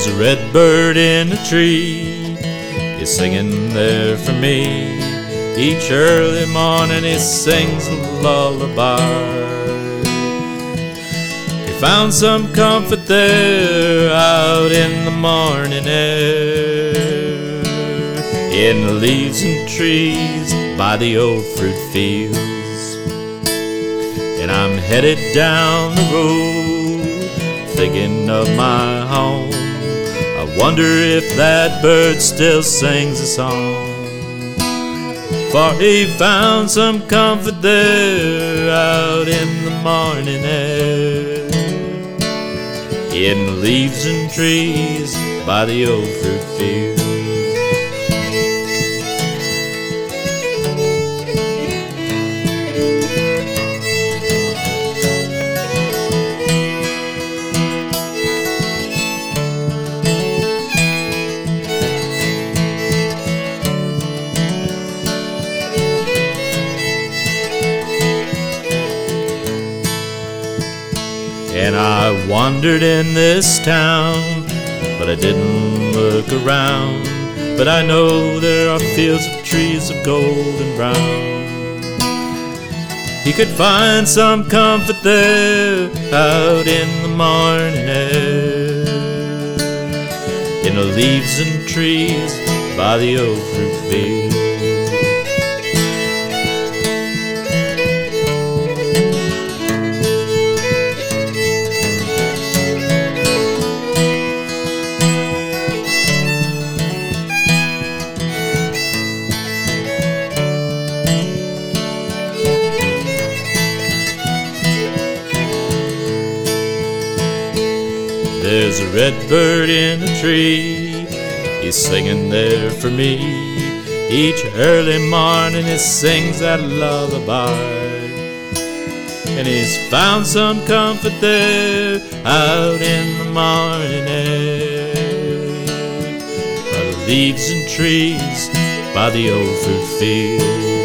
There's a red bird in a tree, he's singing there for me. Each early morning he sings a lullaby. He found some comfort there out in the morning air, in the leaves and trees by the old fruit fields. And I'm headed down the road, thinking of my home. I wonder if that bird still sings a song, for he found some comfort there out in the morning air, in the leaves and trees by the old fruit field. And I wandered in this town, but I didn't look around. But I know there are fields of trees of gold and brown. He could find some comfort there out in the morning air, in the leaves and trees by the old fruit field. There's a red bird in a tree, he's singing there for me. Each early morning he sings that lullaby. And he's found some comfort there out in the morning air, by the leaves and trees by the old fruit field.